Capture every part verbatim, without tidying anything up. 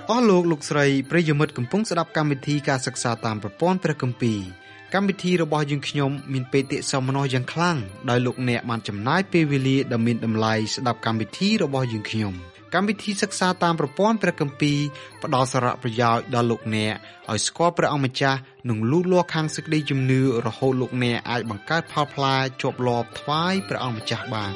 អស់លោកលោកស្រីប្រិយមិត្តកំពុងស្ដាប់កម្មវិធីការសិក្សាតាមប្រព័ន្ធព្រះគម្ពីរកម្មវិធីរបស់យើងខ្ញុំមានបេតិសោមនស្សយ៉ាងខ្លាំងដោយលោកអ្នកបានចំណាយពេលវេលាដ៏មានតម្លៃស្ដាប់កម្មវិធីរបស់យើងខ្ញុំកម្មវិធីសិក្សាតាមប្រព័ន្ធព្រះគម្ពីរផ្ដល់សារៈប្រយោជន៍ដល់លោកអ្នកឲ្យស្គាល់ព្រះអង្គម្ចាស់និងលូតលាស់ខាងសេចក្តីជំនឿរហូតលោកអ្នកអាចបង្កើតផលផ្លែជាប់លាប់ថ្វាយព្រះអង្គម្ចាស់បាន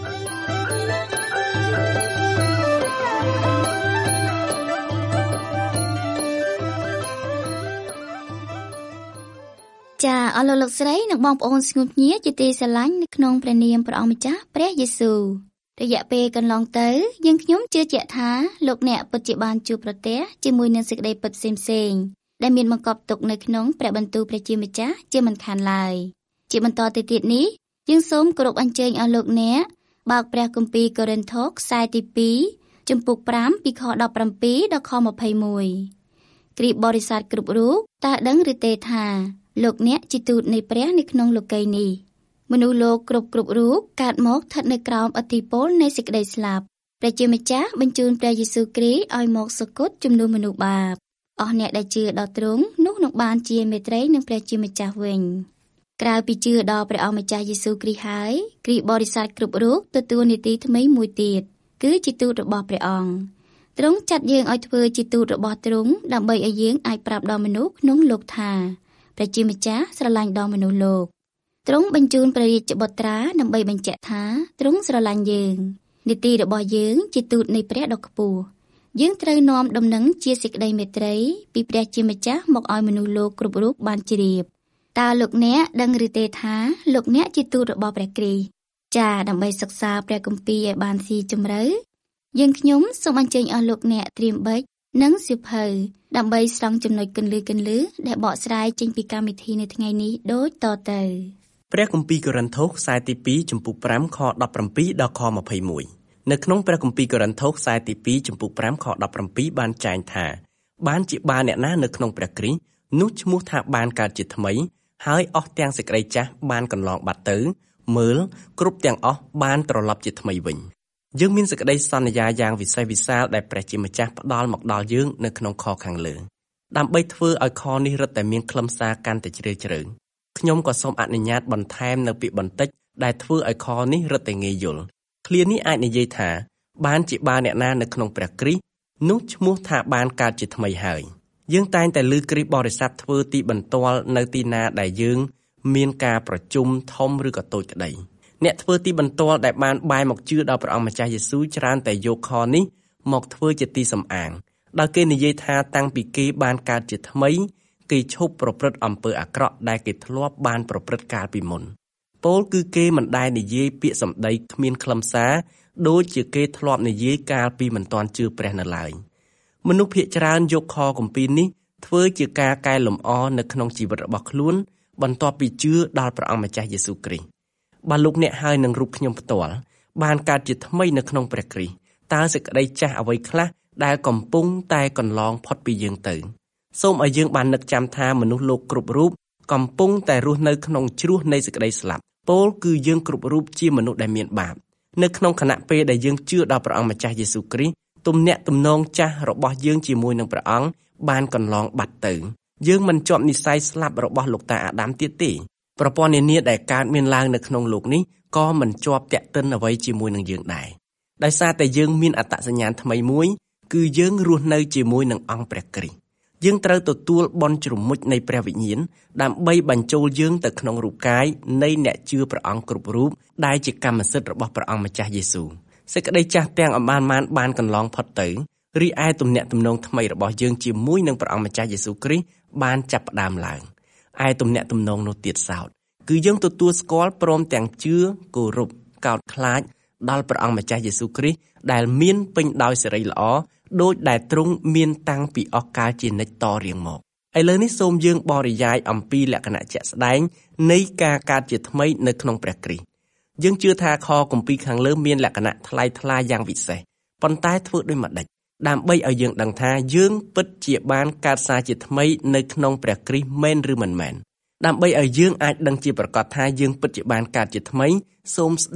ចាអរលោកស្រីនិងបងប្អូនស្ងួនញាជាទីស្រឡាញ់នៅក្នុងព្រះនាមព្រះអង្គម្ចាស់ព្រះយេស៊ូវរយៈពេលកន្លងទៅយើងខ្ញុំជឿជាក់ថាលោកអ្នកពិតជាបានជួបប្រទះជាមួយនឹងសេចក្តីពិតផ្សេងៗដែលមានបង្កប់ទុកនៅក្នុងព្រះបន្ទូលព្រះជាម្ចាស់ជាមិនខានឡើយជាបន្តទៅទៀតនេះយើងសូមគោរពអញ្ជើញឲ្យលោកអ្នកបើកព្រះគម្ពីរកូរិនថូសខ្សែទីពីរជំពូកប្រាំពីខដប់ប្រាំពីរដល់ខម្ភៃមួយគ្រីស្ទបរិស័ទគ្រប់រូបតើដឹងឬទេថាលោកអ្នកជាទូតនៃព្រះនៅក្នុងលោកីយ៍នេះមនុស្សលោកគ្រប់គ្រប់រូបកើតមកស្ថិតនៅក្រោមឥទ្ធិពលនៃសេចក្តីស្លាប់ព្រះជាម្ចាស់បញ្ជូនព្រះយេស៊ូវគ្រីស្ទឲ្យមកសគត់ជំនួសមនុស្សបាបអស់អ្នកដែលជឿដល់ទ្រង់នោះនឹងបានជាមេត្រីនឹងព្រះជាម្ចាស់វិញក្រៅពីជឿដល់ព្រះអង្គម្ចាស់យេស៊ូវគ្រីស្ទហើយគ្រីស្ទបរិស័ទគ្រប់រូបទទួលនីតិថ្មីមួយទៀតគឺជាទូតរបស់ព្រះអង្គទ្រង់ចាត់យើងឲ្យធ្វើជាទូតរបស់ទ្រង់ដើម្បីឲ្យយើងអាចប្រាប់ដល់មនុស្សក្នុងលោកថាព្រះជាម្ចាស់ស្រឡាញ់ដល់មនុស្សលោកទ្រង់បញ្ជូនព្រះរាជបុត្រាដើម្បីបញ្ជាក់ថាទ្រង់ស្រឡាញ់យើងនីតិរបស់យើងជាទូតនៃព្រះដ៏ខ្ពស់យើងត្រូវនាំដំណឹងជាសេចក្តីមេត្រីពីព្រះជាម្ចាស់មកឲ្យមនុស្សលោកគ្រប់រូបបានជ្រាបតើលោកអ្នកដឹងឬទេថាលោកអ្នកជាទូតរបស់ព្រះគ្រីស្ទចា៎ដើម្បីសិក្សាព្រះគម្ពីរឲ្យបានស៊ីជម្រៅយើងខ្ញុំសូមអញ្ជើញអស់លោកអ្នកត្រៀមប៊ិចនិងសៀវភៅដើម្បីស្រង់ចំណុចគន្លឹះគន្លឹះដែលបកស្រាយចេញពីកម្មវិធីនៅថ្ងៃនេះដូចតទៅព្រះគម្ពីរកូរិនថូសខ្សែទីពីរជំពូកប្រាំខដប់ប្រាំពីរដល់ខម្ភៃមួយនៅក្នុងព្រះគម្ពីរកូរិនថូសខ្សែទីពីរជំពូកប្រាំខដប់ប្រាំពីរបានចែងថាបានជាបានអ្នកណានៅក្នុងព្រះគ្រីស្ទនោះឈ្មោះថាបានកើតជាថ្មីហើយអស់ទាំងសេចក្តីចាស់បានកន្លងបាត់ទៅមើលគ្រប់ទាំងអស់បានត្រឡប់ជាថ្មីវិញយើងមានសេចក្តីសន្យាយ៉ាងវិសេសវិសាលដែលព្រះជាម្ចាស់ផ្ដល់មកដល់យើងនៅក្នុងខខាងលើដើម្បីធ្វើឲ្យខនេះរឹតតែមានខ្លឹមសារកាន់តែជ្រាលជ្រៅខ្ញុំក៏សូមអនុញ្ញាតបន្ថែមនៅពាក្យបន្តិចដែលធ្វើឲ្យខនេះរឹតតែងាយយល់ឃ្លានេះអាចនិយាយថាបានជាបានអ្នកណានៅក្នុងព្រះគ្រីស្ទនោះឈ្មោះថាបានកើតជាថ្មីហើយយើងតែងតែឮគ្រីស្ទបរិស័ទធ្វើទីបន្ទាល់នៅទីណាដែលយើងមានការប្រជុំធំឬក៏តូចក្តីអ្នកធ្វើទីបន្ទាល់ដែលបានបែរមកជឿដល់ព្រះអង្គម្ចាស់យេស៊ូវច្រើនតែយកខនេះមកធ្វើជាទីសំអាងដោយគេនិយាយថាតាំងពីគេបានកើតជាថ្មីគេឈប់ប្រព្រឹត្តអំពើអាក្រក់ដែលគេធ្លាប់បានប្រព្រឹត្តកាលពីមុនពោលគឺគេមិនដែលនិយាយពាក្យសម្ដីគ្មានខ្លឹមសារដូចជាគេធ្លាប់និយាយកាលពីមិនទាន់ជឿព្រះនៅឡើយមនុស្សភាគច្រើនយកខគម្ពីរនេះធ្វើជាការកែលម្អនៅក្នុងជីវិតរបស់ខ្លួនបន្ទាប់ពីជឿដល់ព្រះអង្គម្ចាស់យេស៊ូវគ្រីស្ទបើលោកអ្នកហើយនឹងរូបខ្ញុំផ្ទាល់បានកើតជាថ្មីនៅក្នុងព្រះគ្រីស្ទតើសេចក្តីចាស់អ្វីខ្លះដែលកំពុងតែកន្លងផុតពីយើងទៅសូមឲ្យយើងបាននឹកចាំថាមនុស្សលោកគ្រប់រូបកំពុងតែរស់នៅក្នុងជ្រោះនៃសេចក្តីស្លាប់ពោលគឺយើងគ្រប់រូបជាមនុស្សដែលមានបាបនៅក្នុងខណៈពេលដែលយើងជឿដល់ព្រះអង្គម្ចាស់យេស៊ូវគ្រីស្ទទំនាក់ទំនងចាស់របស់យើងជាមួយនឹងព្រះអង្គបានកន្លងបាត់ទៅយើងមិនជាប់និស្ស័យស្លាប់របស់លោកតាអាដាមទៀតទេប្រព័ន្ធនានាដែលកើតមានឡើងនៅក្នុងលោកនេះក៏មិនជាប់ទាក់ទិនអ្វីជាមួយនឹងយើងដែរដោយសារតែយើងមានអត្តសញ្ញាណថ្មីមួយគឺយើងរស់នៅជាមួយនឹងអង្គព្រះគ្រីស្ទយើងត្រូវទទួលបុណ្យជ្រមុជនៃព្រះវិញ្ញាណដើម្បីបញ្ចូលយើងទៅក្នុងរូបកាយនៃអ្នកជឿព្រះអង្គគ្រប់រូបដែលជាកម្មសិទ្ធិរបស់ព្រះអង្គម្ចាស់យេស៊ូវសេចក្តីចាស់ទាំងអបានបានបានកន្លងផុតទៅរីឯទំនាក់ទំនងថ្មីរបស់យើងជាមួយនឹងព្រះអង្គម្ចាស់យេស៊ូវគ្រីស្ទបានចាប់ផ្ដើមឡើងឯទំនាក់ទំនងនោះទៀតសោតគឺយើងទទួលស្គាល់ព្រមទាំងជឿគោរពកោតខ្លាចដល់ព្រះអង្គម្ចាស់យេស៊ូវគ្រីស្ទដែលមានពេញដោយសេរីល្អដោយដែលទ្រង់មានតាំងពីអស់កាលជានិច្ចតរៀងមកឥឡូវនេះសូមយើងបរិយាយអំពីលក្ខណៈជាក់ស្ដែងនៃការកើតជាថ្មីនៅក្នុងព្រះគ្រីស្ទយើងជឿថាខគម្ពីរខាងលើមានលក្ខណៈថ្លៃថ្លាយ៉ាងវិសេសប៉ុន្តែធ្វើដូចម្ដេចដើម្បីឲ្យយើងដឹងថាយើងពិតជាបានកើតសារជាថ្មីនៅក្នុងព្រះគ្រីស្ទមែនឬមិនមែនដើម្បីឲ្យយើងអាចដឹងជាប្រកាសថាយើងពិតជាបានកើតជាថ្មីសូមស្ដាប់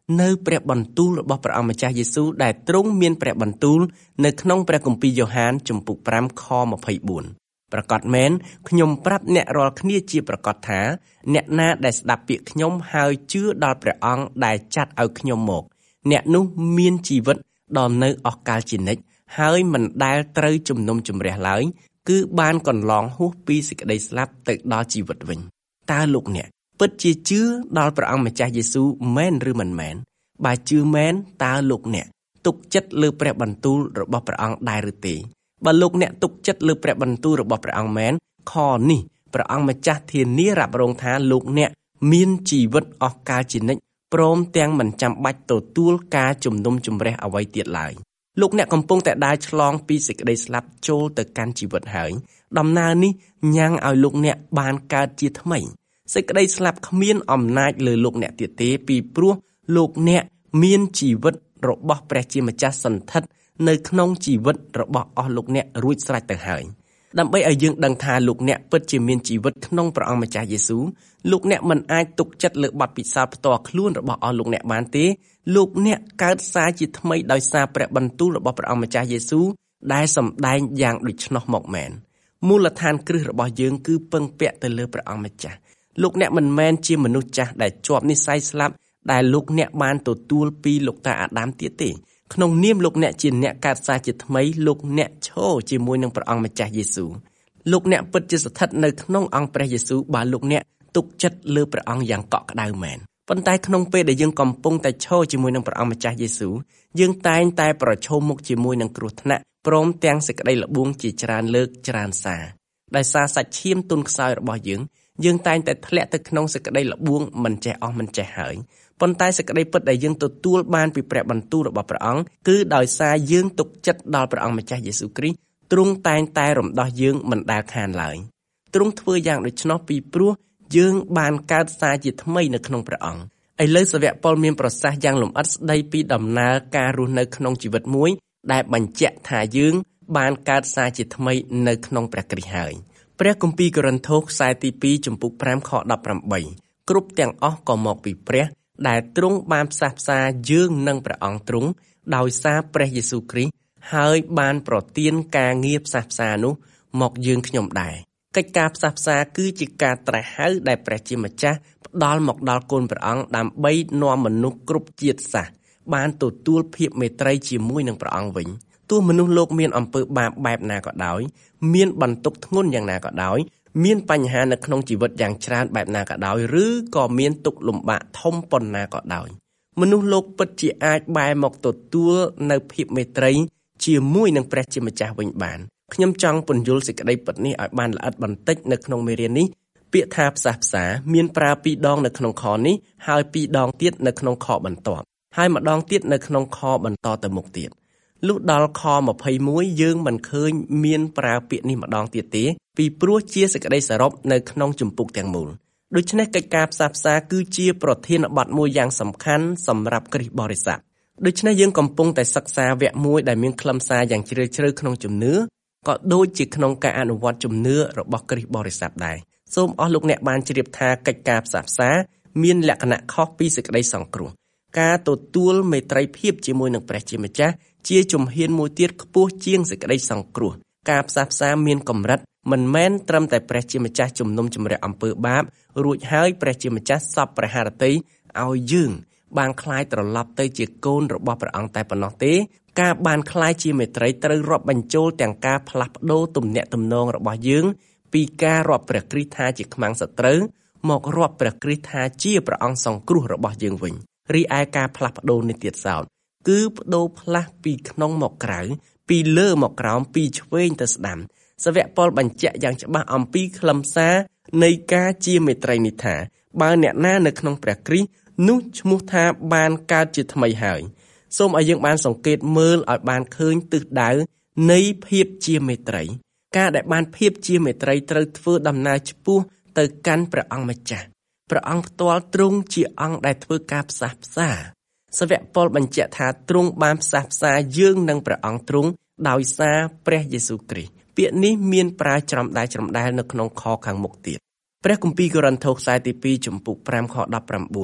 នៅព្រះបន្ទូលរបស់ព្រះអង្គម្ចាស់យេស៊ូវដែលទ្រង់មានព្រះបន្ទូលនៅក្នុងព្រះគម្ពីរយ៉ូហានជំពូកប្រាំខម្ភៃបួនប្រកាសមែនខ្ញុំប្រាប់អ្នករាល់គ្នាជាប្រកាសថាអ្នកណាដែលស្ដាប់ពាក្យខ្ញុំហើយជឿដល់ព្រះអង្គដែលចាត់ឲ្យខ្ញុំមកអ្នកនោះមានជីវិតដល់នៅអស់កលជានិច្ចហើយមិនដែលត្រូវជំនុំជម្រះឡើយគឺបានកន្លងហួសពីសេចក្តីស្លាប់ទៅដល់ជីវិតវិញតើលោកអ្នកពិតជាជឿដល់ព្រះអង្គម្ចាស់យេស៊ូវមែនឬមិនមែនបើជឿមែនតើលោកអ្នកទុកចិត្តលើព្រះបន្ទូលរបស់ព្រះអង្គដែរឬទេបើលោកអ្នកទុកចិត្តលើព្រះបន្ទូលរបស់ព្រះអង្គមែនខនេះព្រះអង្គម្ចាស់ធានារ៉ាប់រងថាលោកអ្នកមានជីវិតអស់កលជានិច្ចព្រមទាំងមិនចាំបាច់ទទួលការជំនុំជម្រះអ្វីទៀតឡើយលោកអ្នកកំពុងតែដើរឆ្លងពីសេចក្តីស្លាប់ចូលទៅកាន់ជីវិតហើយដំណើរនេះញ៉ាំងឲ្យលោកអ្នកបានកើតជាថ្មីសេចក្តីស្លាប់គ្មានអំណាចលើលោកអ្នកទៀតទេពីព្រោះលោកអ្នកមានជីវិតរបស់ព្រះជាម្ចាស់សន្ធិដ្ឋនៅក្នុងជីវិតរបស់អស់លោកអ្នករួចស្រេចទៅហើយដើម្បីឲ្យយើងដឹងថាលោកអ្នកពិតជាមានជីវិតក្នុងព្រះអង្គម្ចាស់យេស៊ូវលោកអ្នកមិនអាចទុកចិត្តលើបទពិសោធន៍ផ្ទាល់ខ្លួនរបស់អស់លោកអ្នកបានទេលោកអ្នកកើតសារជាថ្មីដោយសារព្រះបន្ទូលរបស់ព្រះអង្គម្ចាស់យេស៊ូវដែលសម្ដែងយ៉ាងដូច្នោះមកមែនមូលដ្ឋានគ្រឹះរបស់យើងគឺពឹងពាក់ទៅលើព្រះអង្គម្ចាស់លោកអ្នកមិនមែនជាមនុស្សចាស់ដែលជាប់និស្ស័យស្លាប់ដែលលោកអ្នកបានទទួលពីលោកតាអាដាមទៀតទេក្នុងនាមលោកអ្នកជាអ្នកកើតសារជាថ្មីលោកអ្នកឈរជាមួយនឹងព្រះអង្គម្ចាស់យេស៊ូវលោកអ្នកពិតជាស្ថិតនៅក្នុងអង្គព្រះយេស៊ូវបើលោកអ្នកទុកចិត្តលើព្រះអង្គយ៉ាងកក់ក្ដៅមែនប៉ុន្តែក្នុងពេលដែលយើងកំពុងតែឈរជាមួយនឹងព្រះអង្គម្ចាស់យេស៊ូវយើងតែងតែប្រឈមមុខជាមួយនឹងគ្រោះថ្នាក់ព្រមទាំងសេចក្តីល្បួងជាច្រើនលើកច្រើនសារដោយសារសាច់ឈាមទន់ខ្សោយរបស់យើងយើងតែងតែធ្លាក់ទៅក្នុងសេចក្តីល្បួងមិនចេះអស់មិនចេះហើយប៉ុន្តែសេចក្តីពិតដែលយើងទទួលបានពីព្រះបន្ទូលរបស់ព្រះអង្គគឺដោយសារយើងទុកចិត្តដល់ព្រះអង្គម្ចាស់យេស៊ូវគ្រីស្ទទ្រង់តែងតែរំដោះយើងមិនដែលខានឡើយទ្រង់ធ្វើយ៉ាងដូច្នោះពីព្រោះយើងបានកើតសារជាថ្មីនៅក្នុងព្រះអង្គឥឡូវសាវកប៉ុលមានប្រសាសន៍យ៉ាងលម្អិតស្ដីពីដំណើរការរស់នៅក្នុងជីវិតមួយដែលបញ្ជាក់ថាយើងបានកើតសារជាថ្មីនៅក្នុងព្រះគ្រីស្ទហើយព្រះគម្ពីរកូរិនថូសខ្សែទីពីរជំពូកប្រាំខដប់ប្រាំបីគ្រប់ទាំងអស់ក៏មកពីព្រះដែលទ្រង់បានផ្សះផ្សាយើងនឹងព្រះអង្គទ្រង់ដោយសារព្រះយេស៊ូវគ្រីស្ទហើយបានប្រទានការងារផ្សះផ្សានោះមកយើងខ្ញុំដែរកិច្ចការផ្សះផ្សាគឺជាការត្រាស់ហៅដែលព្រះជាម្ចាស់ផ្ដល់មកដល់កូនព្រះអង្គដើម្បីនាំមនុស្សគ្រប់ជាតិសាសន៍បានទទួលភាពមេត្រីជាមួយនឹងព្រះអង្គវិញទោះមនុស្សលោកមានអំពើបាបបែបណាក៏ដោយមានបន្ទុកធ្ងន់យ៉ាងណាក៏ដោយមានបញ្ហានៅក្នុងជីវិតយ៉ាងច្រើនបែបណាក៏ដោយឬក៏មានទុក្ខលំបាកធំប៉ុណ្ណាក៏ដោយមនុស្សលោកពិតជាអាចបែរមកទទួលនៅភាពមេត្រីជាមួយនឹងព្រះជាម្ចាស់វិញបានខ្ញុំចង់ពន្យល់សេចក្តីពិតនេះឲ្យបានល្អិតបន្តិចនៅក្នុងមេរៀននេះពាក្យថាផ្សះផ្សាមានប្រើពីរដងនៅក្នុងខនេះហើយពីរដងទៀតនៅក្នុងខបន្ទាប់ហើយម្ដងទៀតនៅក្នុងខបន្តទៅមុខទៀតលុះដល់ខម្ភៃមួយយើងមិនឃើញមានប្រើពាក្យនេះម្ដងទៀតទេពីព្រោះជាសេចក្តីសរុបនៅក្នុងជំពូកទាំងមូលដូច្នេះកិច្ចការផ្សះផ្សាគឺជាប្រធានបទមួយយ៉ាងសំខាន់សម្រាប់គ្រិស្តបរិស័ទដូច្នេះយើងកំពុងតែសិក្សាវគ្គមួយដែលមានខ្លឹមសារយ៉ាងជ្រាលជ្រៅក្នុងជំនឿក៏ដូចជាក្នុងការអនុវត្តជំនឿរបស់គ្រិស្តបរិស័ទដែរសូមអស់លោកអ្នកបានជ្រាបថាកិច្ចការផ្សះផ្សាមានលក្ខណៈខុសពីសេចក្តីសង្គ្រោះការទទួលមេត្រីភាពជាមួយនឹងព្រះជាម្ចាស់ជាជំហានមួយទៀតខ្ពស់ជាងសេចក្តីសង្គ្រោះការផ្សះផ្សាមានកម្រិតមិនមែនត្រឹមតែព្រះជាម្ចាស់ជំនុំជម្រះអំពើបាបរួចហើយព្រះជាម្ចាស់សពព្រះハរតីឲ្យយើងបានคล้ายត្រឡប់ទៅជាកូនរបស់ព្រះអង្គតែប៉ុណ្ណោះទេការបានคล้ายជាមេត្រីត្រូវរាប់បញ្ចូលទាំងការផ្លាស់ប្ដូរទំនាក់ទំនងរបស់យើងពីការរាប់ព្រះគ្រីស្ទថាជាខ្មាំងសត្រូវមករាប់ព្រះគ្រីស្ទថាជាព្រះអង្គសង្គ្រោះរបស់យើងវិញរីឯការផ្លាស់ប្ដូរនេះទៀតសោតគឺប្ដូរផ្លាស់ពីក្នុងមកក្រៅពីលើមកក្រោមពីឆ្វេងទៅស្ដាំសាវកប៉ុលបញ្ជាក់យ៉ាងច្បាស់អំពីខ្លឹមសារនៃការជាមេត្រីនេះថាបើអ្នកណានៅក្នុងព្រះគ្រីស្ទនោះឈ្មោះថាបានកើតជាថ្មីហើយសូមឲ្យយើងបានសង្កេតមើលឲ្យបានឃើញទិសដៅនៃភាពជាមេត្រីការដែលបានភាពជាមេត្រីត្រូវធ្វើដំណើរឆ្ពោះទៅកាន់ព្រះអង្គម្ចាស់ព្រះអង្គផ្ទាល់ទ្រង់ជាអង្គដែលធ្វើការផ្សះផ្សាសាវកប៉ុលបញ្ជាក់ថាទ្រង់បានផ្សះផ្សាយើងនឹងព្រះអង្គទ្រង់ដោយសារព្រះយេស៊ូវគ្រីស្ទពាក្យនេះមានប្រើច្រំដែលច្រំដែលនៅក្នុងខខាងមុខទៀតព្រះគម្ពីរកូរិនថូសខ្សែទីពីរជំពូកប្រាំខដប់ប្រាំបួន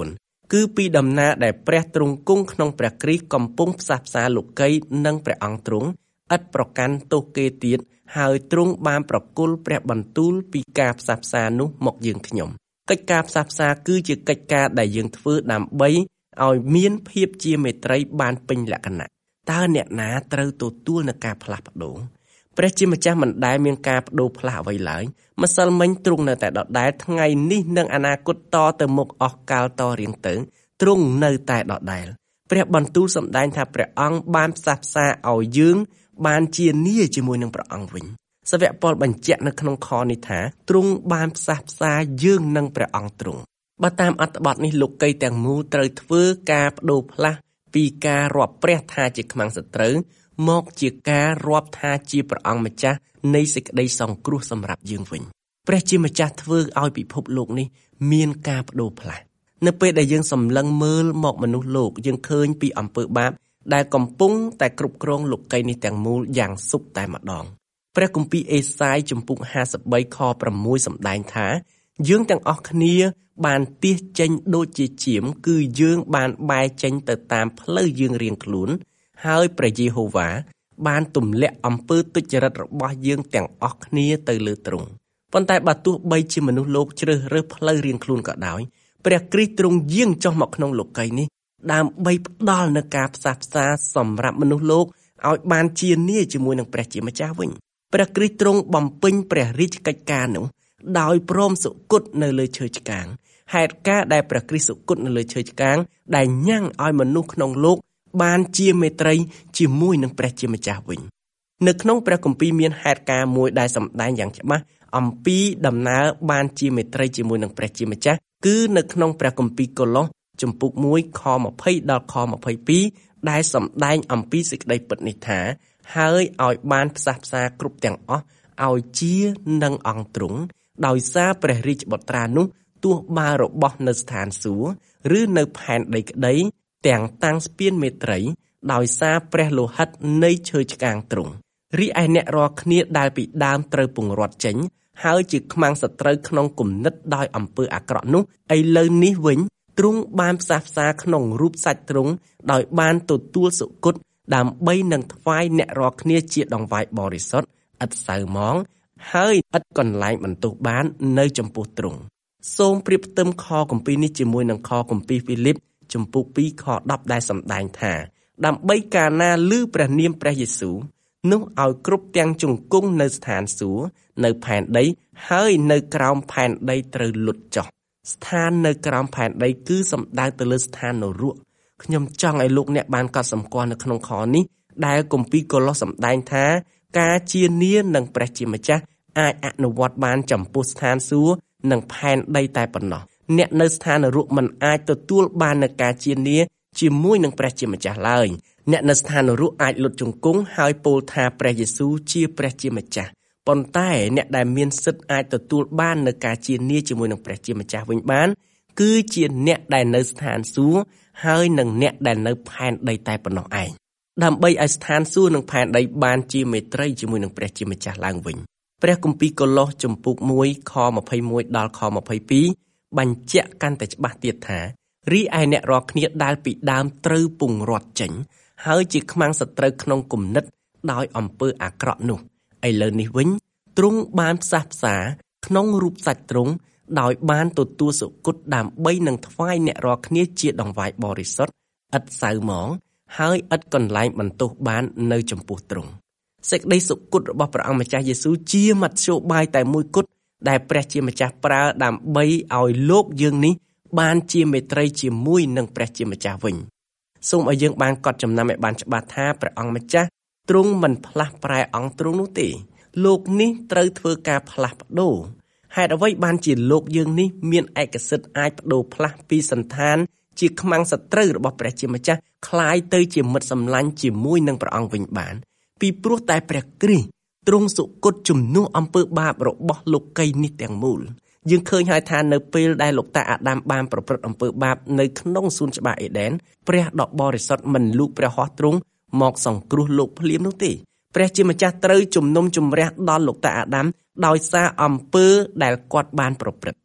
គឺពីដំណើរដែលព្រះទ្រង់គង់ក្នុងព្រះគ្រីស្ទកំពុងផ្សះផ្សាលោកីនិងព្រះអង្គទ្រង់ឥតប្រកាន់ទោសគេទៀតហើយទ្រង់បានប្រគល់ព្រះបន្ទូលពីការផ្សះផ្សានោះមកយើងខ្ញុំកិច្ចការផ្សះផ្សាគឺជាកិច្ចការដែលយើងធ្វើដើម្បីឲ្យមានភាពជាមេត្រីបានពេញលក្ខណៈតើអ្នកណាត្រូវទទួលនឹងការផ្លាស់ប្ដូរព្រះជាម្ចាស់មិនដែលមានការបដូរផ្លាស់អ្វីឡើយម្សិលមិញទ្រង់នៅតែដដែលថ្ងៃនេះនិងអនាគតតទៅមុខអស់កាលតរៀងទៅទ្រង់នៅតែដដែលព្រះបន្ទូលសម្ដែងថាព្រះអង្គបានផ្សះផ្សាឲ្យយើងបានជានីជាមួយនឹងព្រះអង្គវិញសាវកប៉ុលបញ្ជាក់នៅក្នុងខនេះថាទ្រង់បានផ្សះផ្សាយើងនឹងព្រះអង្គទ្រង់បើតាមអត្ថបទនេះលោកីទាំងមូលត្រូវធ្វើការបដូរផ្លាស់ពីការរាប់ព្រះថាជាខ្មាំងសត្រូវមកជាការរាប់ថាជាព្រះអង្គម្ចាស់នៃសេចក្តីសង្គ្រោះសម្រាប់យើងវិញព្រះជាម្ចាស់ធ្វើឲ្យពិភពលោកនេះមានការបដូរផ្លាស់នៅពេលដែលយើងសម្លឹងមើលមកមនុស្សលោកយើងឃើញពីអំពើបាបដែលកំពុងតែគ្រប់គ្រងលោកីនេះទាំងមូលយ៉ាងសុបតែម្ដងព្រះគម្ពីរអេសាយជំពូកห้าสิบបីខប្រាំមួយសម្ដែងថាយើងទាំងអស់គ្នាបានទាសចេញដូចជាជាមគឺយើងបានបែរចេញទៅតាមផ្លូវយើងរៀងខ្លួនហើយព្រះយេហូវ៉ាបានទម្លាក់អំពើទុច្ចរិតរបស់យើងទាំងអស់គ្នាទៅលើទ្រង់ប៉ុន្តែបើទោះបីជាមនុស្សលោកជ្រើសរើសផ្លូវរៀងខ្លួនក៏ដោយព្រះគ្រីស្ទទ្រង់យាងចុះមកក្នុងលោកីយ៍នេះដើម្បីផ្ដល់នូវការផ្សះផ្សាសម្រាប់មនុស្សលោកឲ្យបានជានីជាមួយនឹងព្រះជាម្ចាស់វិញព្រះគ្រីស្ទទ្រង់បំពេញព្រះរាជកិច្ចការនោះដោយព្រមសុគតនៅលើឈើឆ្កាងហេតុការដែលព្រះគ្រីស្ទសុគតនៅលើឈើឆ្កាងដែលញ៉ាំងឲ្យមនុស្សក្នុងលោកបានជាមេត្រីជាមួយនឹងព្រះជាម្ចាស់វិញនៅក្នុងព្រះគម្ពីរមានហេតុការមួយដែលសម្ដែងយ៉ាងច្បាស់អំពីដំណើរបានជាមេត្រីជាមួយនឹងព្រះជាម្ចាស់គឺនៅក្នុងព្រះគម្ពីរកូឡូសជំពូកមួយខម្ភៃដល់ខម្ភៃពីរដែលសម្ដែងអំពីសេចក្តីពិតនេះថាហើយឲ្យបានផ្សះផ្សាគ្រប់ទាំងអស់ឲ្យជានឹងអង្គទ្រង់ដោយសារព្រះរាជបុត្រានោះទោះបើរបស់នៅស្ថានសួគ៌ឬនៅផែនដីក្តីទាំងតាំងស្ពានមេត្រីដោយសារព្រះលោហិតនៃឈើឆ្កាងទ្រង់រីឯអ្នករាល់គ្នាដែលពីដើមត្រូវពង្រត់ចេញហើយជាខ្មាំងសត្រូវក្នុងគំនិតដោយអំពើអាក្រក់នោះឥឡូវនេះវិញទ្រង់បានផ្សះផ្សាក្នុងរូបសាច់ទ្រង់ដោយបានទទួលសុគតដើម្បីនឹងថ្វាយអ្នករាល់គ្នាជាដង្វាយបរិសុទ្ធឥតសៅហ្មងហើយឥតកន្លែងបន្ទោសបាននៅចំពោះទ្រង់សូមប្រៀបផ្ទឹមខគម្ពីរនេះជាមួយនឹងខគម្ពីរហ្វីលីបជំពូកពីរខដប់ដែលសម្ដែងថាដើម្បីកាលណាឮព្រះនាមព្រះយេស៊ូវនោះឲ្យគ្រប់ទាំងជង្គង់នៅស្ថានសួគ៌នៅផែនដីហើយនៅក្រោមផែនដីត្រូវលុតចុះស្ថាននៅក្រោមផែនដីគឺសំដៅទៅលើស្ថាននរកខ្ញុំចង់ឲ្យលោកអ្នកបានកត់សម្គាល់នៅក្នុងខនេះដែលគម្ពីរកូឡូសសម្ដែងថាការជានានឹងព្រះជាម្ចាស់អាចអនុវត្តបានចំពោះស្ថានសួគ៌និងផែនដីតែប៉ុណ្ណោះអ្នកនៅស្ថាននរកមិនអាចទទួលបាននូវការជានាជាមួយនឹងព្រះជាម្ចាស់ឡើយអ្នកនៅស្ថាននរកអាចលុតជង្គង់ហើយពោលថាព្រះយេស៊ូវជាព្រះជាម្ចាស់ប៉ុន្តែអ្នកដែលមានសិទ្ធិអាចទទួលបាននូវការជានាជាមួយនឹងព្រះជាម្ចាស់វិញបានគឺជាអ្នកដែលនៅស្ថានសួគ៌ហើយនិងអ្នកដែលនៅផែនដីតែប៉ុណ្ណោះឯងដើម្បីឲ្យស្ថានសួគ៌និងផែនដីបានជាមេត្រីជាមួយនឹងព្រះជាម្ចាស់ឡើងវិញព្រះគម្ពីរកូឡូសជំពូកមួយខម្ភៃមួយដល់ខម្ភៃពីរបញ្ជាក់កាន់តែច្បាស់ទៀតថារីឯអ្នករាល់គ្នាដែលពីដើមត្រូវពង្រត់ចេញហើយជាខ្មាំងសត្រូវក្នុងគំនិតដោយអំពើអាក្រក់នោះឥឡូវនេះវិញទ្រង់បានផ្សះផ្សាក្នុងរូបសាច់ទ្រង់ដោយបានទទួលសុគតដើម្បីនឹងថ្វាយអ្នករាល់គ្នាជាដង្វាយបរិសុទ្ធឥតសៅហ្មងហើយឥតកន្លែងបន្ទោសបាននៅចំពោះទ្រង់សេចក្តីសុគតរបស់ព្រះអង្គម្ចាស់យេស៊ូវជាមធ្យោបាយតែមួយគត់ដែលព្រះជាម្ចាស់ប្រើដើម្បីឲ្យលោកយើងនេះបានជាមេត្រីជាមួយនឹងព្រះជាម្ចាស់វិញសូមឲ្យយើងបានកត់ចំណាំឲ្យបានច្បាស់ថាព្រះអង្គម្ចាស់ទ្រង់មិនផ្លាស់ប្រែអង្គទ្រង់នោះទេលោកនេះត្រូវធ្វើការផ្លាស់ប្ដូរហេតុអ្វីបានជាលោកយើងនេះមានឯកសិទ្ធិអាចប្ដូរផ្លាស់ពីសន្តានជាខ្មាំងសត្រូវរបស់ព្រះជាម្ចាស់คล้ายទៅជាមិត្តសម្លាញ់ជាមួយនឹងព្រះអង្គវិញបានពីព្រោះតែព្រះគ្រីស្ទទ្រង់សុគតជំនួសអំពើបាបរបស់លោកីយ៍នេះទាំងមូលយើងឃើញហើយថានៅពេលដែលលោកតាអាដាមបានប្រព្រឹត្តអំពើបាបនៅក្នុងសួនច្បារអេដែនព្រះដ៏បរិសុទ្ធមិនលូកព្រះហស្ថទ្រង់មកសង្គ្រោះលោកភ្លាមនោះទេព្រះជាម្ចាស់ត្រូវជំនុំជម្រះដល់លោកតាអាដាមដោយសារអំពើដែលគាត់បានប្រព្រឹត្ត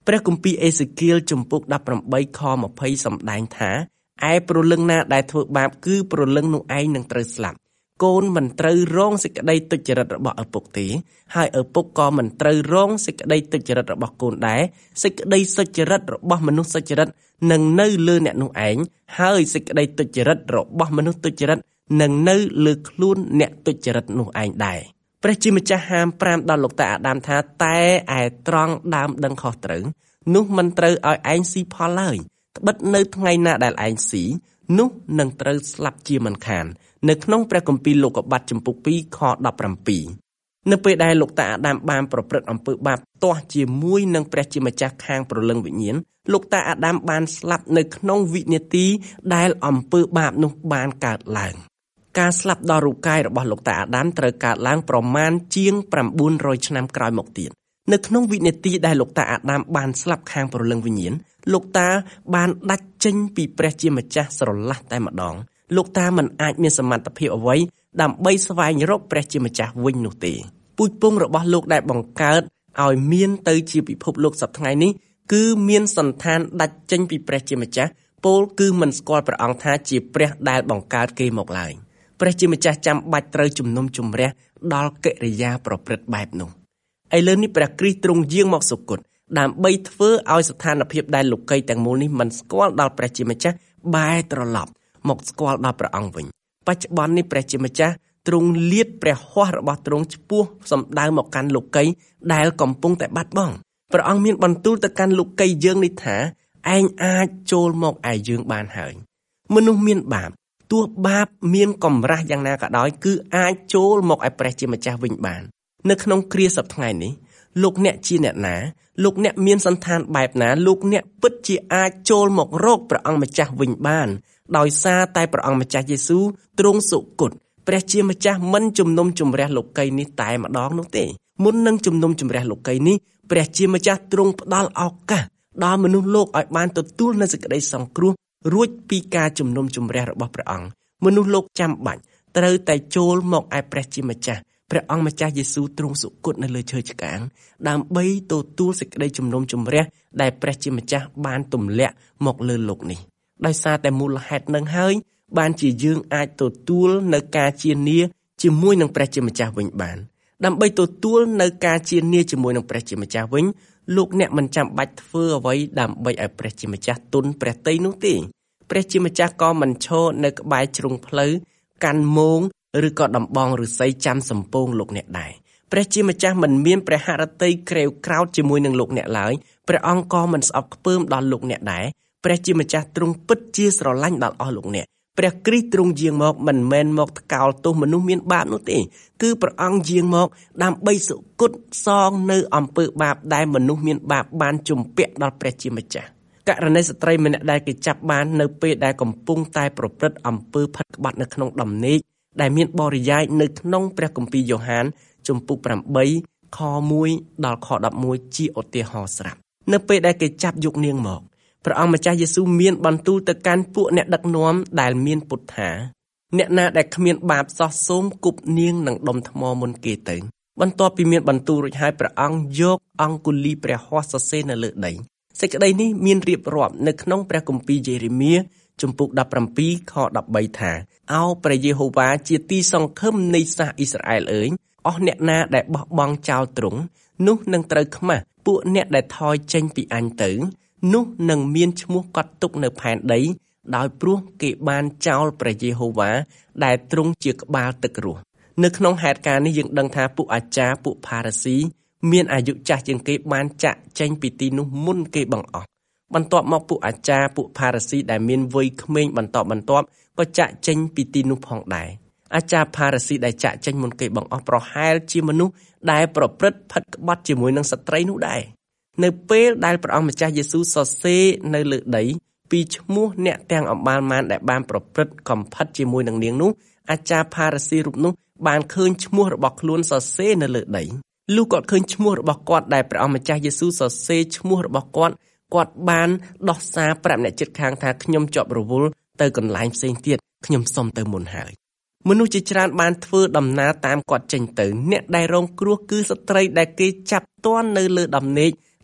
ព្រះគម្ពីរអេសេគៀលជំពូកដប់ប្រាំបីខម្ភៃសម្ដែងថាឯព្រលឹងណាដែលធ្វើបាបគឺព្រលឹងនោះឯងនឹងត្រូវស្លាប់កូនមិនត្រូវរងសេចក្តីទុច្ចរិតរបស់ឪពុកទេហើយឪពុកក៏មិនត្រូវរងសេចក្តីទុច្ចរិតរបស់កូនដែរសេចក្តីសុចរិតរបស់មនុស្សសុចរិតនឹងនៅលើអ្នកនោះឯងហើយសេចក្តីទុច្ចរិតរបស់មនុស្សទុច្ចរិតនឹងនៅលើខ្លួនអ្នកទុច្ចរិតនោះឯងដែរព្រះជាម្ចាស់ហាមប្រាមដល់លោកតាអាដាមថាតែឯត្រង់ដើមដឹងខុសត្រូវនោះមិនត្រូវឲ្យឯងស៊ីផលឡើយត្បិតនៅថ្ងៃណាដែលឯងស៊ីនោះនឹងត្រូវស្លាប់ជាមិនខាននៅក្នុងព្រះគម្ពីរលោកុបាទជំពូកពីរខដប់ប្រាំពីរនៅពេលដែលលោកតាអាដាមបានប្រព្រឹត្តអំពើបាបទាស់ជាមួយនឹងព្រះជាម្ចាស់ខាងព្រលឹងវិញ្ញាណលោកតាអាដាមបានស្លាប់នៅក្នុងវិនាទីដែលអំពើបាបនោះបានកើតឡើងការស្លាប់ដល់រូបកាយរបស់លោកតាអាដាមត្រូវកើតឡើងប្រមាណជាងប្រាំបួនរយឆ្នាំក្រោយមកទៀតនៅក្នុងវិនាទីដែលលោកតាអាដាមបានស្លាប់ខាងព្រលឹងវិញ្ញាណលោកតាបានដាច់ចេញពីព្រះជាម្ចាស់ស្រឡះតែម្ដងលោកតាមិនអាចមានសមត្ថភាពអ្វីដើម្បីស្វែងរកព្រះជាម្ចាស់វិញនោះទេពូជពង្សរបស់លោកដែលបង្កើតឲ្យមានទៅជាពិភពលោកសប្តាហ៍ថ្ងៃនេះគឺមានសន្តានដាច់ចេញពីព្រះជាម្ចាស់ពោលគឺមិនស្គាល់ព្រះអង្គថាជាព្រះដែលបង្កើតគេមកឡើយព្រះជាម្ចាស់ចាំបាច់ត្រូវជំនុំជម្រះដល់កិរិយាប្រព្រឹត្តបែបនោះឥឡូវនេះព្រះគ្រីស្ទទ្រង់យាងមកសុគតដើម្បីធ្វើឲ្យស្ថានភាពដែលលោកីទាំងមូលនេះមិនស្គាល់ដល់ព្រះជាម្ចាស់បែរត្រឡប់មកស្គាល់ដល់ព្រះអង្គវិញបច្ចុប្បន្ននេះព្រះជាម្ចាស់ទ្រង់លាតព្រះហស្ថរបស់ទ្រង់ឆ្ពោះសម្ដៅមកកាន់លោកីដែលកំពុងតែបាត់បង់ព្រះអង្គមានបន្ទូលទៅកាន់លោកីយើងនេះថាឯងអាចចូលមកឯយើងបានហើយមនុស្សមានបាបទោះបាបមានកម្រាស់យ៉ាងណាក៏ដោយគឺអាចចូលមកឯព្រះជាម្ចាស់វិញបាននៅក្នុងគ្រាសប្តាហ៍ថ្ងៃនេះលោកអ្នកជាអ្នកណាលោកអ្នកមានសន្តានបែបណាលោកអ្នកពិតជាអាចចូលមករកព្រះអង្គម្ចាស់វិញបានដោយសារតែព្រះអង្គម្ចាស់យេស៊ូវទ្រង់សុគតព្រះជាម្ចាស់មិនជំនុំជម្រះលោកីនេះតែម្ដងនោះទេមុននឹងជំនុំជម្រះលោកីនេះព្រះជាម្ចាស់ទ្រង់ផ្ដល់ឱកាសដល់មនុស្សលោកឲ្យបានទទួលនូវសេចក្តីសង្គ្រោះរួចពីការជំនុំជម្រះរបស់ព្រះអង្គមនុស្សលោកចាំបាច់ត្រូវតែចូលមកឯព្រះជាម្ចាស់ព្រះអង្គម្ចាស់យេស៊ូវទ្រង់សុគតនៅលើឈើឆ្កាងដើម្បីទទួលសេចក្តីជំនុំជម្រះដែលព្រះជាម្ចាស់បានទម្លាក់មកលើលោកនេះដោយសារតែមូលហេតុនឹងហើយបានជាយើងអាចទទួលនៅការជានាជាមួយនឹងព្រះជាម្ចាស់វិញបានដើម្បីទទួលនៅការជានាជាមួយនឹងព្រះជាម្ចាស់វិញលោកអ្នកមិនចាំបាច់ធ្វើអ្វីដើម្បីឲ្យព្រះជាម្ចាស់ទុនព្រះទ័យនោះទេព្រះជាម្ចាស់ក៏មិនឈរនៅក្បែរជ្រុងផ្លូវកាន់មងឬក៏ដំបងឫស្សីចាំសំពងលោកអ្នកដែរព្រះជាម្ចាស់មិនមានព្រះហឫទ័យក្រេវក្រោធជាមួយនឹងលោកអ្នកឡើយព្រះអង្គក៏មិនស្អប់ខ្ពើមដល់លោកអ្នកដែរព្រះជាម្ចាស់ទ្រង់ពិតជាស្រឡាញ់ដល់អស់លោកអ្នកព្រះគ្រីស្ទទ្រង់យាងមកមិនមែនមកថ្កោលទោសមនុស្សមានបាបនោះទេគឺព្រះអង្គយាងមកដើម្បីសុគតសងនៅអំពើបាបដែលមនុស្សមានបាបបានជំពាក់ដល់ព្រះជាម្ចាស់ករណីស្ត្រីម្នាក់ដែលគេចាប់បាននៅពេលដែលកំពុងតែប្រព្រឹត្តអំពើផិតក្បត់នៅក្នុងដំណេកដែលមានបរិយាយនៅក្នុងព្រះគម្ពីរយ៉ូហានជំពូកប្រាំបីខមួយដល់ខដប់មួយជាឧទាហរណ៍ស្រាប់នៅពេលដែលគេចាប់យកនាងមកព្រះអង្គម្ចាស់យេស៊ូវមានបន្ទូលទៅកាន់ពួកអ្នកដឹកនាំដែលមានពុតថាអ្នកណាដែលគ្មានបាបសោះសូមគប់នាងនឹងដុំថ្មមុនគេទៅបន្ទាប់ពីមានបន្ទូលរួចហើយព្រះអង្គយកអង្គុលីព្រះហស្ថសរសេរនៅលើដីសេចក្តីនេះមានរៀបរាប់នៅក្នុងព្រះគម្ពីរយេរេមៀជំពូកដប់ប្រាំពីរខដប់បីថាឱព្រះយេហូវ៉ាជាទីសង្ឃឹមនៃសាសអ៊ីស្រាអែលអើយអស់អ្នកណាដែលបោះបង់ចោលទ្រង់នោះនឹងត្រូវខ្មាស់ពួកអ្នកដែលថយចេញពីអញទៅនោះនឹងមានឈ្មោះកត់ទុកនៅផែនដីដោយព្រោះគេបានចោលព្រះយេហូវ៉ាដែលទ្រង់ជាក្បាលទឹករស់នៅក្នុងហេតុការណ៍នេះយើងដឹងថាពួកអាចារ្យពួកផារ៉ាស៊ីមានអាយុចាស់ជាងគេបានចាក់ចេញពីទីនោះមុនគេបង្អស់បន្ទាប់មកពួកអាចារ្យពួកផារ៉ាស៊ីដែលមានវ័យក្មេងបន្តបន្ទាប់ក៏ចាក់ចេញពីទីនោះផងដែរអាចារ្យផារ៉ាស៊ីដែលចាក់ចេញមុនគេបង្អស់ប្រហែលជាមនុស្សដែលប្រព្រឹត្តផិតក្បត់ជាមួយនឹងស្ត្រីនោះដែរនៅពេលដែលព្រះអង្គម្ចាស់យេស៊ូវសរសេរនៅលើដីពីឈ្មោះអ្នកទាំងអម្បាលម៉ានដែលបានប្រព្រឹត្តកំផិតជាមួយនឹងនាងនោះអាចារ្យផារ៉ាស៊ីរូបនោះបានឃើញឈ្មោះរបស់ខ្លួនសរសេរនៅលើដីលុះគាត់ឃើញឈ្មោះរបស់គាត់ដែលព្រះអង្គម្ចាស់យេស៊ូវសរសេរឈ្មោះរបស់គាត់គាត់បានដោះសារប្រាប់អ្នកជិតខាងថាខ្ញុំជាប់រវល់ទៅកន្លែងផ្សេងទៀតខ្ញុំសុំទៅមុនហើយមនុស្សជាច្រើនបានធ្វើដំណើរតាមគាត់ចេញទៅអ្នកដែលរងគ្រោះគឺស្ត្រីដែលគេចាប់ទាន់នៅលើដំណេក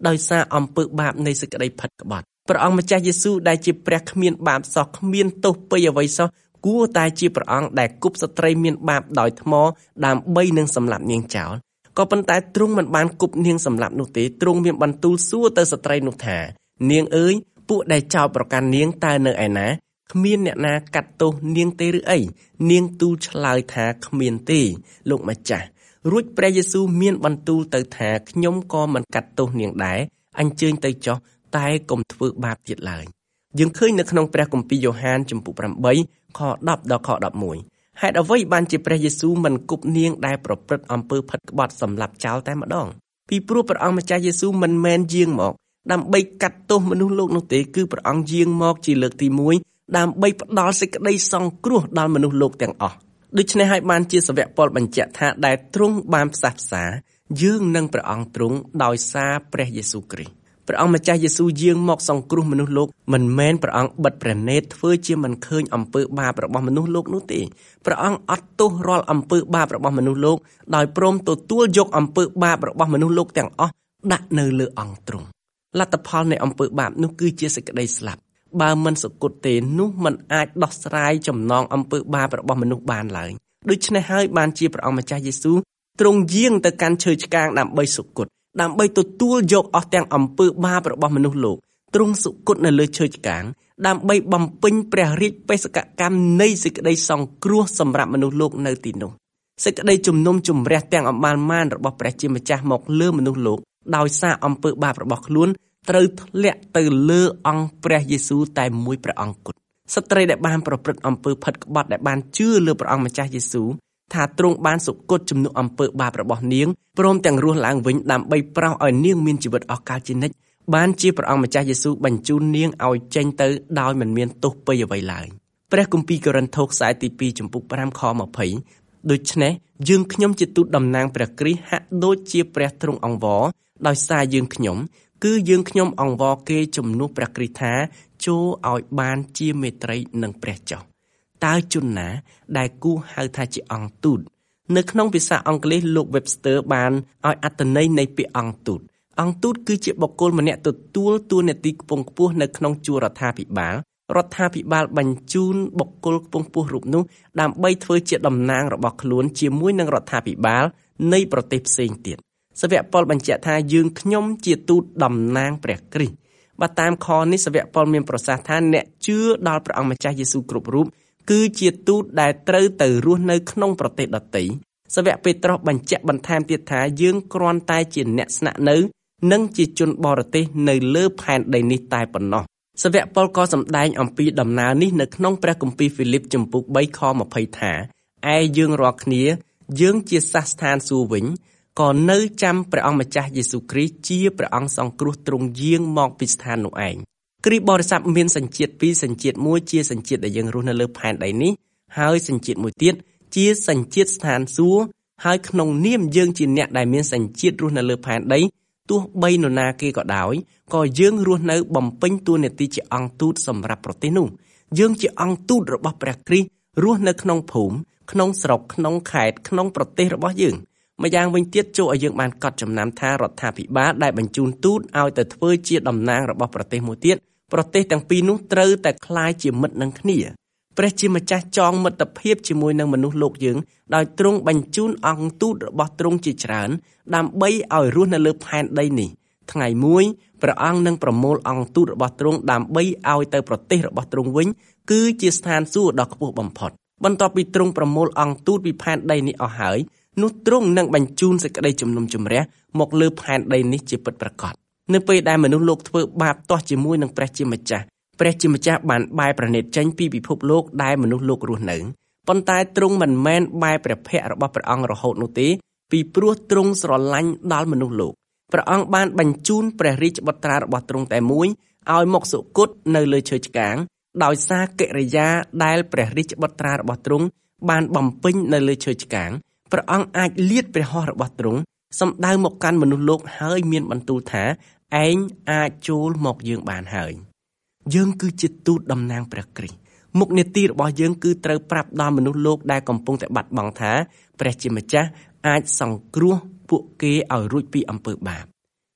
ដោយសារអំពើបាបនៃសេចក្តីផិតក្បត់ព្រះអង្គម្ចាស់យេស៊ូវដែលជាព្រះគ្មានបាបសោះគ្មានទោសពៃអ្វីសោះគួរតែជាព្រះអង្គដែលគប់ស្ត្រីមានបាបដោយថ្មដើម្បីនឹងសម្លាប់នាងចោលក៏ប៉ុន្តែទ្រង់មិនបានគប់នាងសម្លាប់នោះទេទ្រង់មានបន្ទូលសួរទៅស្ត្រីនោះថានាងអើយពួកដែលចោទប្រកាន់នាងតើនៅឯណាគ្មានអ្នកណាកាត់ទោសនាងទេឬអីនាងទូលឆ្លើយថាគ្មានទេលោកម្ចាស់រួចព្រះយេស៊ូវមានបន្ទូលទៅថាខ្ញុំក៏មិនកាត់ទោសនាងដែរអញ្ជើញទៅចុះតែកុំធ្វើបាបទៀតឡើយយើងឃើញនៅក្នុងព្រះគម្ពីរយ៉ូហានជំពូកប្រាំខដប់ដល់ខដប់មួយហេតុអ្វីបានជាព្រះយេស៊ូវមិនគប់នាងដែលប្រព្រឹត្តអំពើផិតក្បត់សម្លាប់ចោលតែម្ដងពីព្រោះព្រះអង្គម្ចាស់យេស៊ូវមិនមែនយាងមកដើម្បីកាត់ទោសមនុស្សលោកនោះទេគឺព្រះអង្គយាងមកជាលើកទីមួយដើម្បីផ្ដល់សេចក្តីសង្គ្រោះដល់មនុស្សលោកទាំងអស់ដូច្នេះហើយបានជាសាវកប៉ុលបញ្ជាក់ថាដែលទ្រង់បានផ្សះផ្សាយើងនឹងព្រះអង្គទ្រង់ដោយសារព្រះយេស៊ូវគ្រីស្ទព្រះអង្គម្ចាស់យេស៊ូវយាងមកសង្គ្រោះមនុស្សលោកមិនមែនព្រះអង្គបិទព្រះនេត្រធ្វើជាមិនឃើញអំពើបាបរបស់មនុស្សលោកនោះទេព្រះអង្គអត់ទោសរាល់អំពើបាបរបស់មនុស្សលោកដោយព្រមទទួលយកអំពើបាបរបស់មនុស្សលោកទាំងអស់ដាក់នៅលើអង្គទ្រង់លទ្ធផលនៃអំពើបាបនោះគឺជាសេចក្តីស្លាប់បើមិនសុគតទេនោះមិនអាចដោះស្រាយចំណងអំពើបាបរបស់មនុស្សបានឡើយដូច្នេះហើយបានជាព្រះអង្គម្ចាស់យេស៊ូវទ្រង់យាងទៅកាន់ឈើឆ្កាងដើម្បីសុគតដើម្បីទទួលយកអស់ទាំងអំពើបាបរបស់មនុស្សលោកទ្រង់សុគតនៅលើឈើឆ្កាងដើម្បីបំពេញព្រះរាជបេសកកម្មនៃសេចក្តីសង្គ្រោះសម្រាប់មនុស្សលោកនៅទីនោះសេចក្តីជំនុំជម្រះទាំងអបានមានរបស់ព្រះជាម្ចាស់មកលើមនុស្សលោកដោយសារអំពើបាបរបស់ខ្លួនត្រូវធ្លាក់ទៅលើអង្គព្រះយេស៊ូវតែមួយព្រះអង្គគត់ស្ត្រីដែលបានប្រព្រឹត្តអំពើផិតក្បត់ដែលបានជឿលើព្រះអង្គម្ចាស់យេស៊ូវថាទ្រង់បានសុគតជំនួសអំពើបាបរបស់នាងព្រមទាំងរស់ឡើងវិញដើម្បីប្រោសឲ្យនាងមានជីវិតអស់កលជានិច្ចបានជាព្រះអង្គម្ចាស់យេស៊ូវបញ្ជូននាងឲ្យចេញទៅដោយមិនមានទោសពៃអ្វីឡើយព្រះគម្ពីរកូរិនថូសខ្សែទីពីរចំពុកប្រាំខម្ភៃដូច្នេះយើងខ្ញុំជាទូតតំណាងព្រះគ្រីស្ទហាក់ដូចជាព្រះទ្រង់អង្វរដោយសារយើងខ្ញុំគឺយើងខ្ញុំអង្វរគេជំនួសព្រះគ្រីស្ទថាចូលឲ្យបានជាមេត្រីនឹងព្រះចុះតើជនណាដែលគួរហៅថាជាអង្គទូតនៅក្នុងភាសាអង់គ្លេសលោក Webster បានឲ្យអត្ថន័យនៃពាក្យអង្គទូតអង្គទូតគឺជាបុគ្គលម្នាក់ទទួលតួនាទីខ្ពង់ខ្ពស់នៅក្នុងជួររដ្ឋាភិបាលរដ្ឋាភិបាលបញ្ជូនបុគ្គលខ្ពង់ខ្ពស់រូបនោះដើម្បីធ្វើជាតំណាងរបស់ខ្លួនជាមួយនឹងរដ្ឋាភិបាលនៃប្រទេសផ្សេងទៀតសាវកប៉ុលបញ្ជាក់ថាយើងខ្ញុំជាទូតតំណាងព្រះគ្រីស្ទបើតាមខនេះសាវកប៉ុលមានប្រសាសន៍ថាអ្នកជឿដល់ព្រះអង្គម្ចាស់យេស៊ូវគ្រប់រូបគឺជាទូតដែលត្រូវទៅរស់នៅក្នុងប្រទេសដទៃសាវកពេត្រុសបញ្ជាក់បន្ថែមទៀតថាយើងគ្រាន់តែជាអ្នកស្នាក់នៅនិងជាជនបរទេសនៅលើផែនដីនេះតែប៉ុណ្ណោះសាវកប៉ុលក៏សម្ដែងអំពីដំណើរនេះនៅក្នុងព្រះគម្ពីរហ្វីលីបជំពូកបីខម្ភៃថាឯយើងរាល់គ្នាយើងជាសាសស្ថានសួគ៌វិញក៏នៅចាំព្រះអង្គម្ចាស់យេស៊ូវគ្រីស្ទជាព្រះអង្គសង្គ្រោះទ្រង់យាងមកពីស្ថាននោះឯងគ្រីស្ទបរិស័ទមានសញ្ជាតិពីរសញ្ជាតិមួយជាសញ្ជាតិដែលយើងរស់នៅលើផែនដីនេះហើយសញ្ជាតិមួយទៀតជាសញ្ជាតិស្ថានសួគ៌ហើយក្នុងនាមយើងជាអ្នកដែលមានសញ្ជាតិរស់នៅលើផែនដីទោះបីនរណាគេក៏ដោយក៏យើងរស់នៅបំពេញតួនាទីជាអង្គទូតសម្រាប់ប្រទេសនោះយើងជាអង្គទូតរបស់ព្រះគ្រីស្ទរស់នៅក្នុងភូមិក្នុងស្រុកក្នុងខេត្តក្នុងប្រទេសរបស់យើងម្យ៉ាងវិញទៀតចូលឲ្យយើងបានកត់ចំណាំថារដ្ឋាភិបាលដែលបញ្ជូនទូតឲ្យទៅធ្វើជាតំណាងរបស់ប្រទេសមួយទៀតប្រទេសទាំងពីរនោះត្រូវតែក្លាយជាមិត្តនឹងគ្នាព្រះជាម្ចាស់ចងមិត្តភាពជាមួយនឹងមនុស្សលោកយើងដោយទ្រង់បញ្ជូនអង្គទូតរបស់ទ្រង់ជាច្រើនដើម្បីឲ្យរស់នៅលើផែនដីនេះថ្ងៃមួយព្រះអង្គនឹងប្រមូលអង្គទូតរបស់ទ្រង់ដើម្បីឲ្យទៅប្រទេសរបស់ទ្រង់វិញគឺជាស្ថានសួគ៌ដ៏ខ្ពស់បំផុតបន្ទាប់ពីទ្រង់ប្រមូលអង្គទូតពីផែនដីនេះអស់ហើយនោះទ្រង់នឹងបញ្ជូនសេចក្តីជំនុំជម្រះមកលើផែនដីនេះជាពិតប្រាកដនៅពេលដែលមនុស្សលោកធ្វើបាបទាស់ជាមួយនឹងព្រះជាម្ចាស់ព្រះជាម្ចាស់បានបែរព្រះនេត្រចេញពីពិភពលោកដែលមនុស្សលោករស់នៅប៉ុន្តែទ្រង់មិនមែនបែរព្រះភ័ក្ត្ររបស់ព្រះអង្គរហូតនោះទេពីព្រោះទ្រង់ស្រឡាញ់ដល់មនុស្សលោកព្រះអង្គបានបញ្ជូនព្រះរាជបុត្រារបស់ទ្រង់តែមួយឲ្យមកសុគតនៅលើឈើឆ្កាងដោយសារកិរិយាដែលព្រះរាជបុត្រារបស់ទ្រង់បានបំពេញនៅលើឈើឆ្កាងព្រះអង្គអាចលាតព្រះហស្ថរបស់ទ្រង់សម្ដៅមកកាន់មនុស្សលោកហើយមានបន្ទូលថាឯងអាចចូលមកយើងបានហើយយើងគឺជាទូតតំណាងព្រះគ្រីស្ទមុខនីតិរបស់យើងគឺត្រូវប្រាប់ដល់មនុស្សលោកដែលកំពុងតែបាត់បង់ថាព្រះជាម្ចាស់អាចសង្គ្រោះពួកគេឲ្យរួចពីអំពើបាប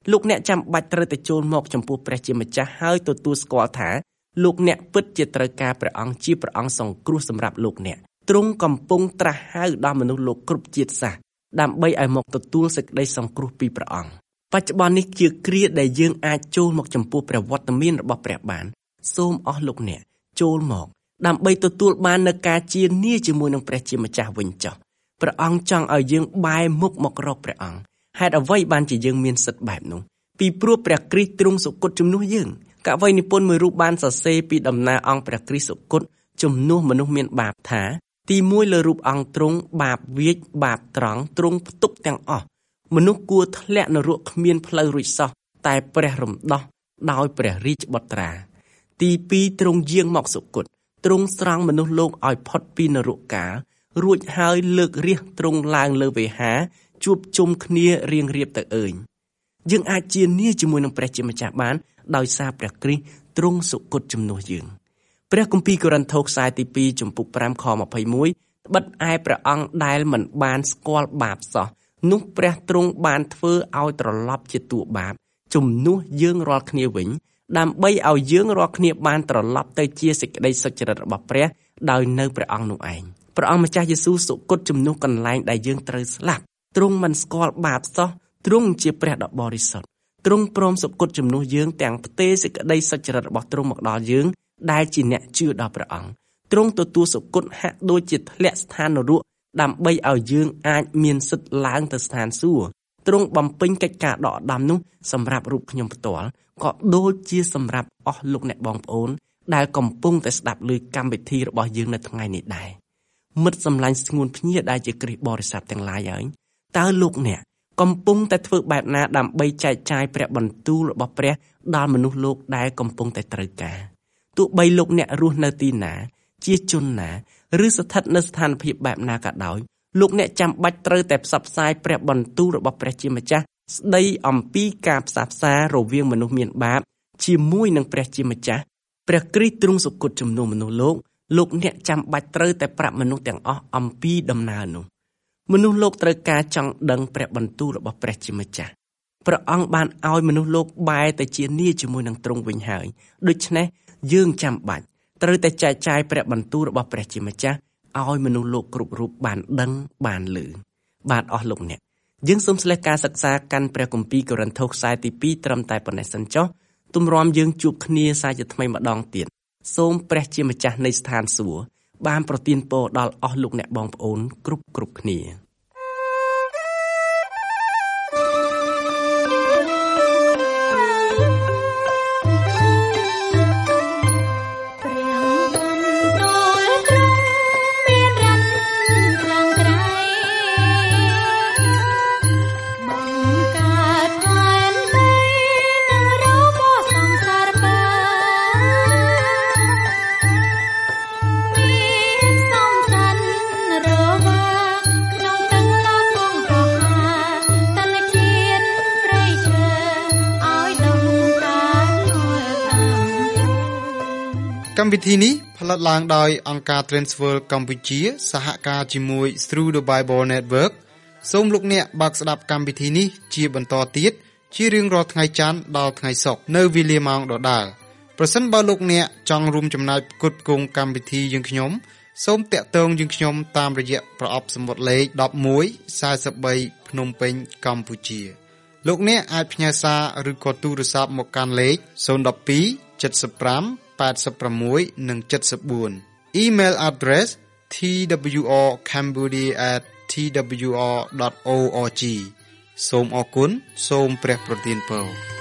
លោកអ្នកចាំបាច់ត្រូវតែចូលមកចំពោះព្រះជាម្ចាស់ហើយទទួលស្គាល់ថាលោកអ្នកពិតជាត្រូវការព្រះអង្គជាព្រះអង្គសង្គ្រោះសម្រាប់លោកអ្នកទ្រង់កំពុងត្រាស់ហៅដល់មនុស្សលោកគ្រប់ជាតិសាសន៍ដើម្បីឲ្យមកទទួលសេចក្តីសង្គ្រោះពីព្រះអង្គបច្ចុប្បន្ននេះជាគ្រាដែលយើងអាចចូលមកចំពោះព្រះវត្តមានរបស់ព្រះបានសូមអស់លោកអ្នកចូលមកដើម្បីទទួលបាននូវការជានាជាមួយនឹងព្រះជាម្ចាស់វិញចុះព្រះអង្គចង់ឲ្យយើងបែរមុខមករកព្រះអង្គហេតុអ្វីបានជាយើងមានសិទ្ធិបែបនោះពីព្រោះព្រះគ្រីស្ទទ្រង់សុគតជំនួសយើងកវីនិពន្ធមួយរូបបានសរសេរពីដំណើរអង្គព្រះគ្រីស្ទសុគតជំនួសមនុស្សមានបាបថាទីមួយលើរូបអង្គទ្រង់បាបវាចបាបត្រង់ទ្រង់ផ្ទុកទាំងអស់មនុស្សគួរធ្លាក់នរកគ្មានផ្លូវរួចសោះតែព្រះរំដោះដោយព្រះរាជបុត្រាទីពីរទ្រង់យាងមកសុគតទ្រង់ស្រង់មនុស្សលោកឲ្យផុតពីនរកកាលរួចហើយលើករាជទ្រង់ឡើងលើវេហាជួបជុំគ្នារៀងរៀបទៅអើយយើងអាចជានាជាមួយនឹងព្រះជាម្ចាស់បានដោយសារព្រះគ្រីស្ទទ្រង់សុគតជំនួសយើងព្រះគម្ពីរកូរិនថូសខ្សែទីពីរចំពុក5ខម្ភៃមួយត្បិតឯព្រះអង្គដែលមិនបានស្គាល់បាបសោះនោះព្រះទ្រង់បានធ្វើឲ្យត្រឡប់ជាតួបាបជំនួសយើងរាល់គ្នាវិញដើម្បីឲ្យយើងរាល់គ្នាបានត្រឡប់ទៅជាសេចក្តីសុចរិតរបស់ព្រះដោយនៅព្រះអង្គនោះឯងព្រះអង្គម្ចាស់យេស៊ូវសុគតជំនួសកន្លែងដែលយើងត្រូវស្លាប់ទ្រង់មិនស្គាល់បាបសោះទ្រង់ជាព្រះដ៏បរិសុទ្ធទ្រង់ព្រមសុគតជំនួសយើងទាំងផ្ទេរសេចក្តីសុចរិតរបស់ទ្រង់មកដល់យើងដែលជាអ្នកជឿដល់ព្រះអង្គទ្រង់ទទួលសុគតហាក់ដូចជាធ្លាក់ស្ថាននរកដើម្បីឲ្យយើងអាចមានសិទ្ធិឡើងទៅស្ថានសួគ៌ទ្រង់បំពេញកិច្ចការដកដាំនោះសម្រាប់រូបខ្ញុំផ្ទាល់ក៏ដូចជាសម្រាប់អស់លោកអ្នកបងប្អូនដែលកំពុងតែស្ដាប់ឮកម្មវិធីរបស់យើងនៅថ្ងៃនេះដែរមិត្តសម្លាញ់ស្ងួនភ្ញាដែលជាគ្រីស្ទបរិស័ទទាំងឡាយហើយតើលោកអ្នកកំពុងតែធ្វើបែបណាដើម្បីចែកចាយព្រះបន្ទូលរបស់ព្រះដល់មនុស្សលោកដែលកំពុងតែត្រូវការទោះបីលោកអ្នករស់នៅទីណាជាជនណាឬស្ថិតនៅស្ថានភាពបែបណាក៏ដោយលោកអ្នកចាំបាច់ត្រូវតែផ្សព្វផ្សាយព្រះបន្ទូលរបស់ព្រះជាម្ចាស់ស្ដីអំពីការផ្សះផ្សារវាងមនុស្សមានបាបជាមួយនឹងព្រះជាម្ចាស់ព្រះគ្រីស្ទទ្រង់សុគតជំនួសមនុស្សលោកលោកអ្នកចាំបាច់ត្រូវតែប្រាប់មនុស្សទាំងអស់អំពីដំណើរនោះមនុស្សលោកត្រូវការចង់ដឹងព្រះបន្ទូលរបស់ព្រះជាម្ចាស់ព្រះអង្គបានឲ្យមនុស្សលោកបែរទៅជានាជាមួយនឹងទ្រង់វិញហើយដូច្នេះយើងចាំបាច់ត្រូវតែចែកចាយព្រះបន្ទូលរបស់ព្រះជាម្ចាស់ឲ្យមនុស្សលោកគ្រប់រូបបានដឹងបានឮបាទអស់លោកអ្នកយើងសូមស្លេះការសិក្សាកាន់ព្រះគម្ពីរកូរិនថូសខ្សែទីពីរត្រឹមតែប៉ុណ្ណេះសិនចុះទម្រាំយើងជួបគ្នាសាជាថ្មីម្ដងទៀតសូមព្រះជាម្ចាស់នៃស្ថានសួគ៌បានប្រទានពរដល់អស់លោកអ្នកបងប្អូនគ្រប់គ្រប់គ្នាកម្មវិធីនេះផលិតឡើងដោយអង្គការ Transworld កម្ពុជាសហការជាមួយ Through the Bible Network សូមលោកអ្នកបើកស្ដាប់កម្មវិធីនេះជាបន្តទៀតជារៀងរាល់ថ្ងៃច័ន្ទដល់ថ្ងៃសុក្រនៅវេលាម៉ោងដដែលប្រសិនបើលោកអ្នកចង់រួមចំណែកផ្គត់ផ្គង់កម្មវិធីយើងខ្ញុំសូមតាក់ទងយើងខ្ញុំតាមរយៈប្រអប់សំបុត្រលេខដប់មួយ សែនសាបីភ្នំពេញកម្ពុជាលោកអ្នកអាចផ្ញើសារឬក៏ទូរស័ព្ទមកកាន់លេខศูนย์ หนึ่ง สอง เจ็ด ห้า แปด หก និង เจ็ด สี่ Email address t w r cambodia at t w r dot org សូមអរគុណសូមព្រះប្រទានពរ